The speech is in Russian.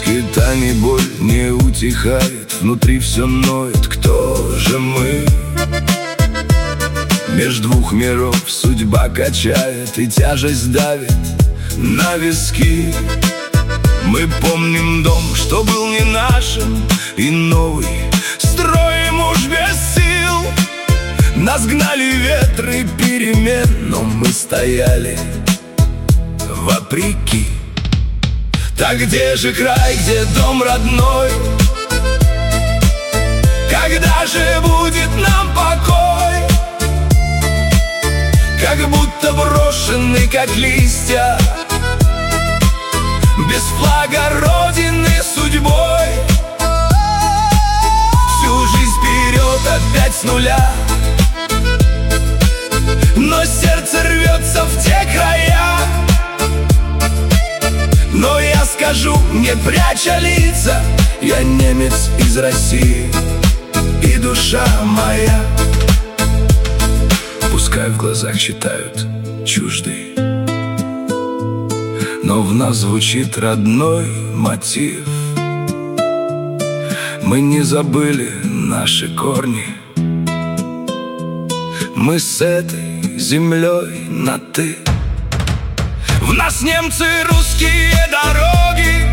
И тайный боль не утихает, внутри все ноет. Кто же мы? Меж двух миров судьба качает, и тяжесть давит на виски. Мы помним дом, что был не нашим, и новый строим уж без сил. Нас гнали ветры перемен, но мы стояли вопреки. Так где же край, где дом родной? Когда же будет нам покой? Как будто брошены, как листья, без флага родины судьбой. Всю жизнь вперед, опять с нуля, но сердце рвется в те края. Но я скажу, не пряча лица, я немец из России, и душа моя. Пускай в глазах читают чуждый, но в нас звучит родной мотив. Мы не забыли наши корни, мы с этой землей на «ты». В нас немцы, русские дороги,